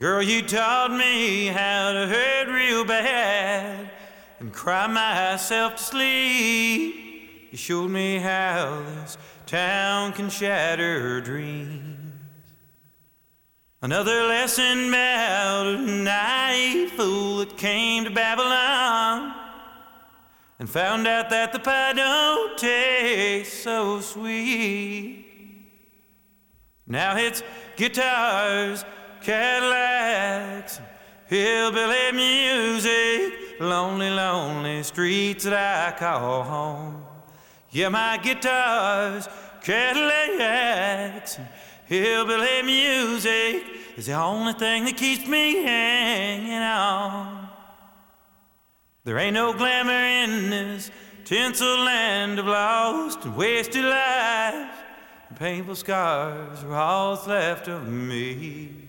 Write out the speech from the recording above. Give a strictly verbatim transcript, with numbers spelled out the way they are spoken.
Girl, you taught me how to hurt real bad and cry myself to sleep. You showed me how this town can shatter dreams. Another lesson about a naive fool that came to Babylon and found out that the pie don't taste so sweet. Now it's guitars, Cadillacs, hillbilly music, lonely, lonely streets that I call home. Yeah, my guitars, Cadillacs, and hillbilly music is the only thing that keeps me hanging on. There ain't no glamour in this tinsel land of lost and wasted lives, and painful scars are all that's left of me.